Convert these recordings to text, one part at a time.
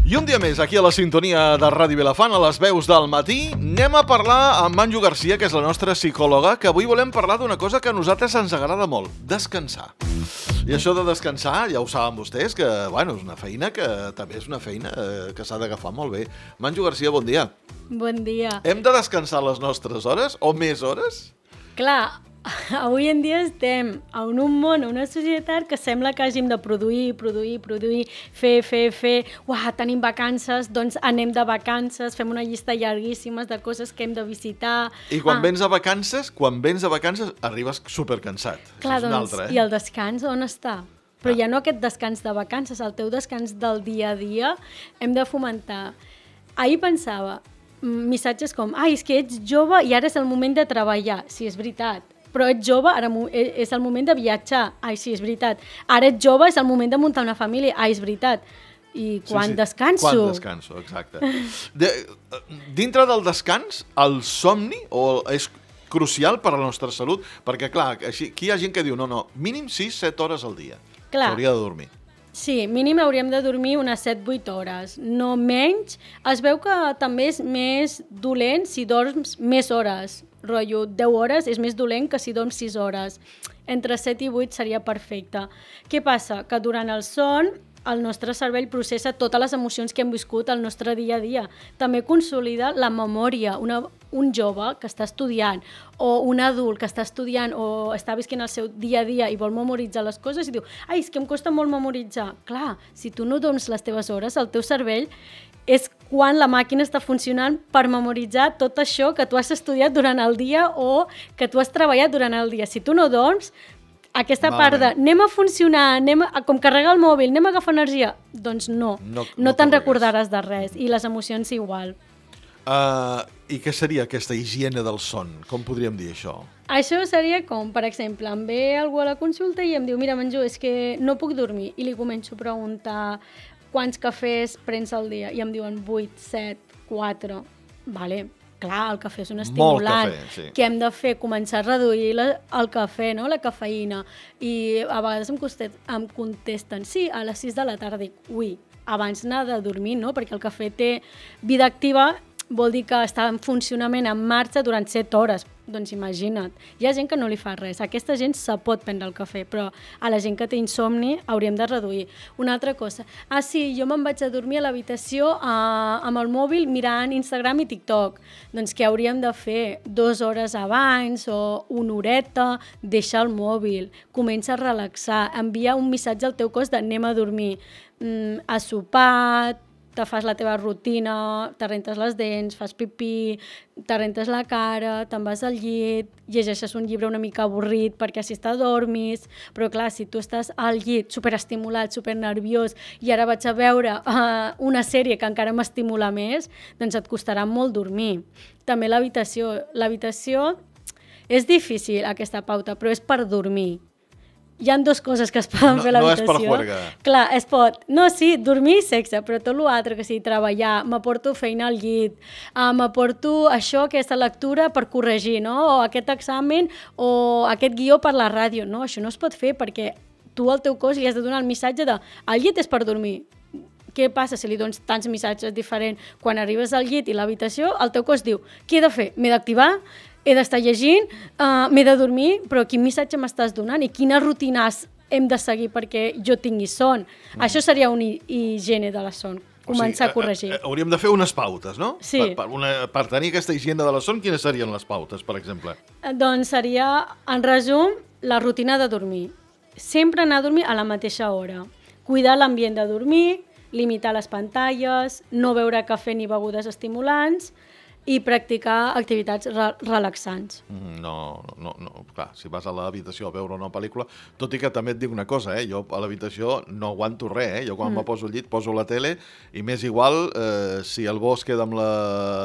I un dia més, aquí a la sintonia de Ràdio Vilafant, a les veus del matí, anem a parlar amb Manju Garcia, que és la nostra psicòloga, que avui volem parlar d'una cosa que a nosaltres ens agrada molt, descansar. I això de descansar, ja ho saben vostès, que bueno, és una feina que també és una feina que s'ha d'agafar molt bé. Manju Garcia, bon dia. Bon dia. Hem de descansar les nostres hores o més hores? Clar, avui en dia estem en un món, en una societat que sembla que hàgim de produir, fer. Uah, tenim vacances, doncs anem de vacances, fem una llista llarguíssima de coses que hem de visitar. I quan vens de vacances, arribes supercansat. Clar, doncs, i el descans on està? Però ja no aquest descans de vacances, el teu descans del dia a dia hem de fomentar. Ahir pensava, missatges com, és que ets jove i ara és el moment de treballar. Sí, és veritat. Però ets jove, ara és el moment de viatjar. Sí, és veritat. Ara ets jove, és el moment de muntar una família. És veritat. I quan descanso? Quan descanso, exacte. Dintre del descans, el somni és crucial per a la nostra salut, perquè, clar, aquí hi ha gent que diu, no, mínim 6-7 hores al dia. S'hauria de dormir. Sí, mínim hauríem de dormir unes 7-8 hores, no menys. Es veu que també és més dolent si dorms més hores. Rotllo, 10 hores és més dolent que si dorms 6 hores. Entre 7 i 8 seria perfecte. Què passa? Que durant el son el nostre cervell processa totes les emocions que hem viscut al nostre dia a dia. També consolida la memòria. Un jove que està estudiant o un adult que està estudiant o està visquent el seu dia a dia i vol memoritzar les coses i diu, és que em costa molt memoritzar. Clar, si tu no dorms les teves hores, el teu cervell és quan la màquina està funcionant per memoritzar tot això que tu has estudiat durant el dia o que tu has treballat durant el dia. Si tu no dorms, aquesta part de anem a funcionar, com carregar el mòbil, anem a agafar energia, doncs no te'n recordaràs de res. I les emocions igual. I què seria aquesta higiene del son? Com podríem dir això? Això seria com, per exemple, em ve algú a la consulta i em diu, mira, Manju, és que no puc dormir. I li començo a preguntar quants cafès prens al dia? I em diuen 8, 7, 4. Vale, clar, el cafè és un estimulant. Molt cafè, sí. Què hem de fer? Començar a reduir el cafè, no? La cafeïna. I a vegades em contesten, sí, a les 6 de la tarda. Dic, abans anar de dormir, no? Perquè el cafè té vida activa, vol dir que està en funcionament, en marxa durant 7 hores. Doncs imagina't. Hi ha gent que no li fa res. Aquesta gent se pot prendre el cafè, però a la gent que té insomni hauríem de reduir. Una altra cosa. Sí, jo me'n vaig a dormir a l'habitació amb el mòbil mirant Instagram i TikTok. Doncs què hauríem de fer? 2 hores abans o una horeta, deixar el mòbil, comença a relaxar, envia un missatge al teu cos d'anem a dormir. Has sopat, te fas la teva rutina, te rentes les dents, fas pipí, te rentes la cara, te'n vas al llit, llegeixes un llibre una mica avorrit perquè així t'adormis, però clar, si tu estàs al llit superestimulat, supernerviós i ara vaig a veure una sèrie que encara m'estimula més, doncs et costarà molt dormir. També l'habitació. L'habitació és difícil, aquesta pauta, però és per dormir. Hi ha 2 coses que es poden fer a l'habitació. No és per juerga. Clar, es pot. No, sí, dormir i sexe, però tot l'altre, que sigui treballar, m'aporto feina al llit, m'aporto això, aquesta lectura per corregir, no? O aquest examen o aquest guió per la ràdio. No, això no es pot fer perquè tu al teu cos li has de donar el missatge de el llit és per dormir. Què passa si li dones tants missatges diferents? Quan arribes al llit i l'habitació, el teu cos diu, què he de fer? M'he d'activar? He d'estar llegint, m'he de dormir, però quin missatge m'estàs donant i quines rutines hem de seguir perquè jo tingui son? Això seria una higiene de la son, començar a corregir. Hauríem de fer unes pautes, no? Sí. Per tenir aquesta higiene de la son, quines serien les pautes, per exemple? Doncs seria, en resum, la rutina de dormir. Sempre anar a dormir a la mateixa hora. Cuidar l'ambient de dormir, limitar les pantalles, no beure cafè ni begudes estimulants, i practicar activitats relaxants. No, clar, si vas a l'habitació a veure una pel·lícula, tot i que també et dic una cosa, jo a l'habitació no aguanto res, jo quan me poso al llit poso la tele i m'és igual si el bo es queda amb la...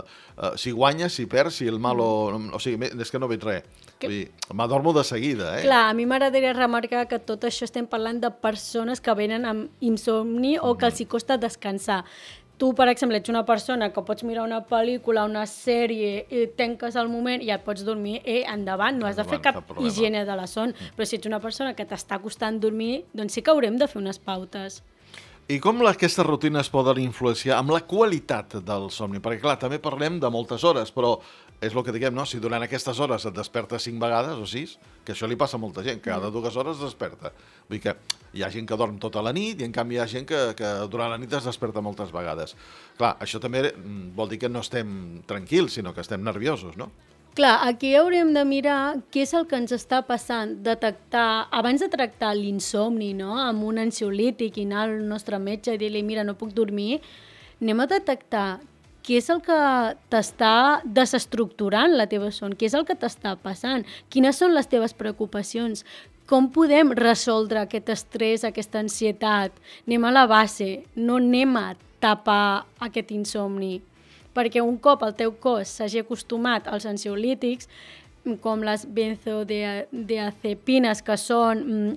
si guanya, si perd, si el malo... O sigui, és que no veig res. Vull dir, m'adormo de seguida, Clar, a mi m'agradaria remarcar que tot això estem parlant de persones que venen amb insomni o que els hi costa descansar. Tu, per exemple, ets una persona que pots mirar una pel·lícula, una sèrie, i tanques el moment i ja et pots dormir, endavant, no has de fer cap higiene de la son. Però si ets una persona que t'està costant dormir, doncs sí que haurem de fer unes pautes. I com aquestes rutines poden influenciar amb la qualitat del somni? Perquè, clar, també parlem de moltes hores, però és el que diguem, no? Si durant aquestes hores et despertes 5 vegades o 6, que això li passa a molta gent, cada 2 hores es desperta. Vull dir que hi ha gent que dorm tota la nit i, en canvi, hi ha gent que durant la nit es desperta moltes vegades. Clar, això també vol dir que no estem tranquils, sinó que estem nerviosos, no? Clar, aquí haurem de mirar què és el que ens està passant, detectar, abans de tractar l'insomni, no?, amb un ansiolític i anar al nostre metge i dir-li, mira, no puc dormir, anem a detectar què és el que t'està desestructurant la teva son, què és el que t'està passant, quines són les teves preocupacions, com podem resoldre aquest estrès, aquesta ansietat. Anem a la base, no anem a tapar aquest insomni, perquè un cop el teu cos s'hagi acostumat als ansiolítics, com les benzodiazepines, que són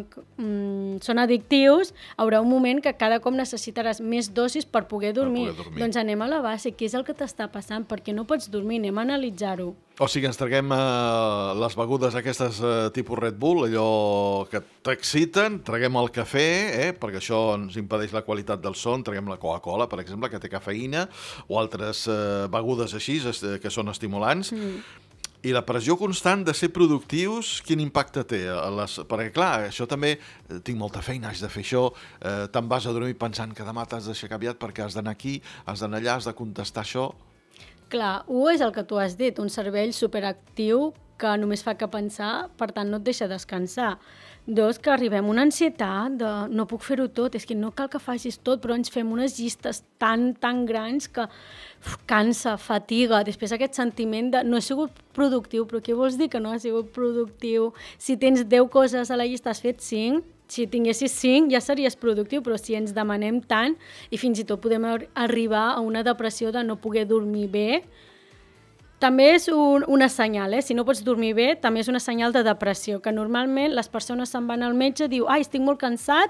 addictius, haurà un moment que cada cop necessitaràs més dosis per poder dormir. Doncs anem a la base, què és el que t'està passant? Perquè no pots dormir, anem a analitzar-ho. O sigui, ens traguem les begudes aquestes tipus Red Bull, allò que t'exciten, traguem el cafè, perquè això ens impedeix la qualitat del son, traguem la Coca-Cola, per exemple, que té cafeïna, o altres begudes així, que són estimulants. I la pressió constant de ser productius, quin impacte té? Perquè, clar, això també, tinc molta feina, haig de fer això, te'n vas a dormir pensant que demà t'has d'aixecar aviat perquè has d'anar aquí, has d'anar allà, has de contestar això. Clar, és el que tu has dit, un cervell superactiu que només fa que pensar, per tant no et deixa descansar. 2, que arribem a una ansietat de no puc fer-ho tot, és que no cal que facis tot, però ens fem unes llistes tan grans que cansa, fatiga, després aquest sentiment de no he sigut productiu, però què vols dir que no has sigut productiu? Si tens 10 coses a la llista, has fet 5, si tinguessis 5 ja series productiu, però si ens demanem tant, i fins i tot podem arribar a una depressió de no poder dormir bé, també és una senyal, si no pots dormir bé, també és una senyal de depressió, que normalment les persones se'n van al metge, diu, estic molt cansat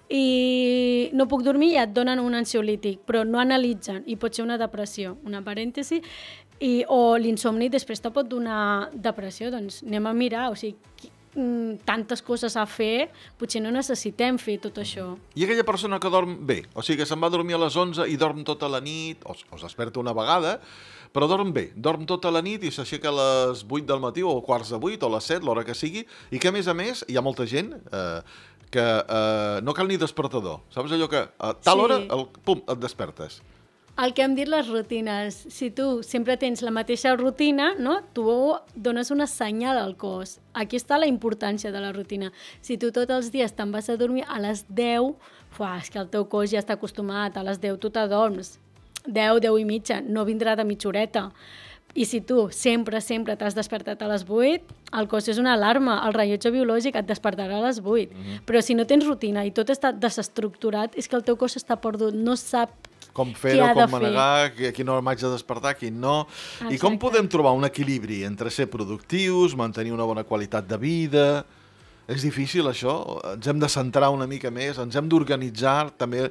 i no puc dormir, i et donen un ansiolític, però no analitzen, i pot ser una depressió, una parèntesi, o l'insomni després te pot donar depressió, doncs anem a mirar, o sigui, tantes coses a fer, potser no necessitem fer tot això. I aquella persona que dorm bé, o sigui que se'n va a dormir a les 11 i dorm tota la nit, o es desperta una vegada, però dorm bé, dorm tota la nit i s'aixeca a les 8 del matí o a quarts de 8 o a les 7, l'hora que sigui, i que a més hi ha molta gent que no cal ni despertador. Saps allò que a tal hora, pum, et despertes. El que hem dit les rutines, si tu sempre tens la mateixa rutina, no? Tu dones una senyal al cos. Aquí està la importància de la rutina. Si tu tots els dies te'n vas a dormir a les 10, és que el teu cos ja està acostumat, a les 10 tu t'adorms. 10, 10 i mitja, no vindrà de mitja horeta. I si tu sempre t'has despertat a les 8, el cos és una alarma, el rellotge biològic et despertarà a les 8. Però si no tens rutina i tot està desestructurat, és que el teu cos està perdut, no sap com fer-ho, com manegar, a quina hora m'haig de despertar, a quin no. Exacte. I com podem trobar un equilibri entre ser productius, mantenir una bona qualitat de vida? És difícil, això? Ens hem de centrar una mica més, ens hem d'organitzar també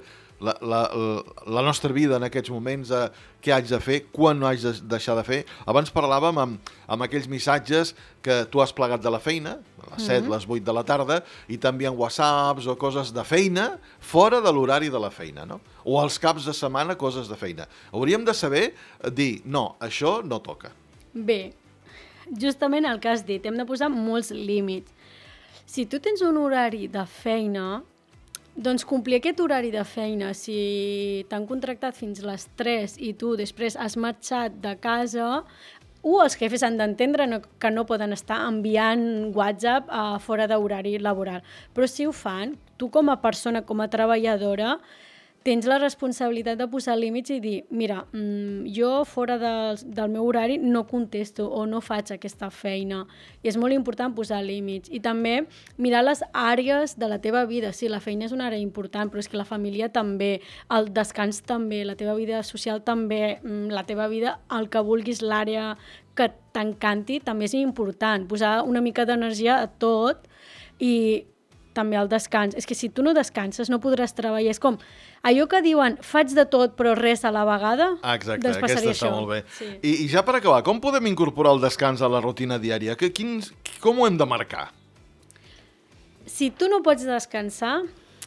la nostra vida en aquests moments, què haig de fer, quan no haig de deixar de fer. Abans parlàvem amb aquells missatges que tu has plegat de la feina, a les 7, les 8 de la tarda, i t'envien whatsapps o coses de feina fora de l'horari de la feina, no? O als caps de setmana, coses de feina. Hauríem de saber dir, no, això no toca. Bé, justament el que has dit, hem de posar molts límits. Si tu tens un horari de feina, doncs complir aquest horari de feina, si t'han contractat fins les 3 i tu després has marxat de casa, els jefes han d'entendre que no poden estar enviant WhatsApp fora d'horari laboral. Però si ho fan, tu com a persona, com a treballadora, tens la responsabilitat de posar límits i dir, mira, jo fora del meu horari no contesto o no faig aquesta feina. I és molt important posar límits. I també mirar les àrees de la teva vida. Sí, la feina és una àrea important, però és que la família també, el descans també, la teva vida social també, la teva vida, el que vulguis, l'àrea que t'encanti, també és important. Posar una mica d'energia a tot i també el descans. És que si tu no descanses no podràs treballar. És com allò que diuen faig de tot però res a la vegada. Exacte, doncs aquesta està molt bé. Sí. I ja per acabar, com podem incorporar el descans a la rutina diària? Com ho hem de marcar? Si tu no pots descansar,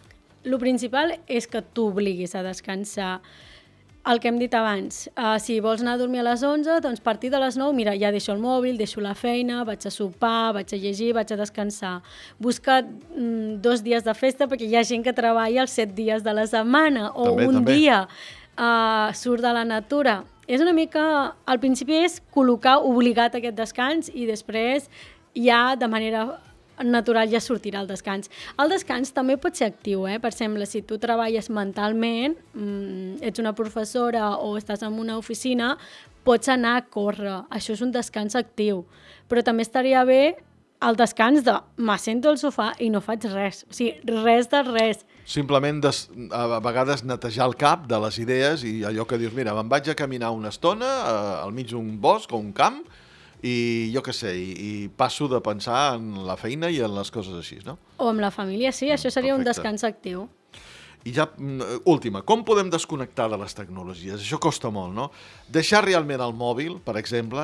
el principal és que t'obliguis a descansar. El que hem dit abans, si vols anar a dormir a les 11, doncs a partir de les 9, mira, ja deixo el mòbil, deixo la feina, vaig a sopar, vaig a llegir, vaig a descansar. Busca 2 dies de festa, perquè hi ha gent que treballa els 7 dies de la setmana, o també. Dia surt de la natura. És una mica, al principi és col·locar obligat aquest descans i després ja de manera natural ja sortirà el descans. El descans també pot ser actiu, Per exemple, si tu treballes mentalment, ets una professora o estàs en una oficina, pots anar a córrer. Això és un descans actiu. Però també estaria bé el descans de m'assento al sofà i no faig res. O sigui, res de res. Simplement a vegades netejar el cap de les idees i allò que dius, mira, me'n vaig a caminar una estona al mig d'un bosc o un camp i jo què sé, i passo de pensar en la feina i en les coses així, no? O amb la família, sí, això seria perfecte. Un descans actiu. I ja, última, com podem desconnectar de les tecnologies? Això costa molt, no? Deixar realment el mòbil, per exemple,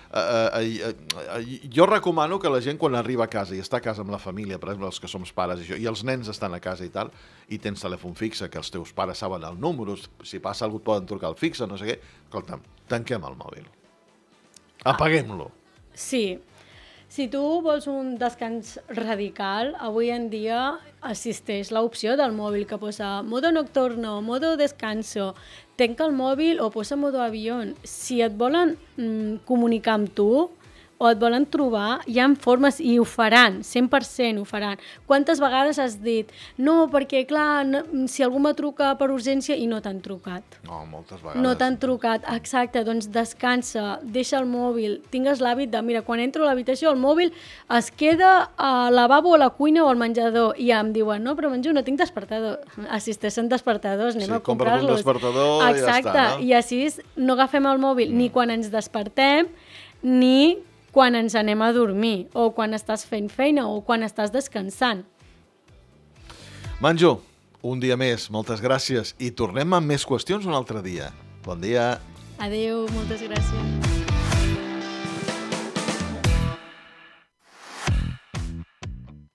jo recomano que la gent quan arriba a casa i està a casa amb la família, per exemple, els que som pares i els nens estan a casa i tal, i tens telèfon fixe, que els teus pares saben el número, si passa alguna cosa poden trucar al fixe, no sé què, escolta'm, tanquem el mòbil. Apaguem-lo. Sí. Si tu vols un descans radical, avui en dia existeix l'opció del mòbil que posa modo nocturno, modo descanso, tanca el mòbil o posa modo avió. Si et volen comunicar amb tu o et volen trobar, hi ha formes i ho faran, 100% ho faran. Quantes vegades has dit no, perquè clar, si algú me truca per urgència i no t'han trucat. No, moltes vegades. No t'han trucat, exacte, doncs descansa, deixa el mòbil, tingues l'hàbit de, mira, quan entro a l'habitació el mòbil es queda al lavabo, a la cuina o al menjador i em diuen, no, però menjo, no tinc despertador. Assisteixen despertadors, anem a comprar-los. Sí, compra't un despertador i ja està, no? I així no agafem el mòbil ni quan ens despertem ni quan ens anem a dormir, o quan estàs fent feina, o quan estàs descansant. Manjo, un dia més, moltes gràcies, i tornem amb més qüestions un altre dia. Bon dia. Adéu, moltes gràcies.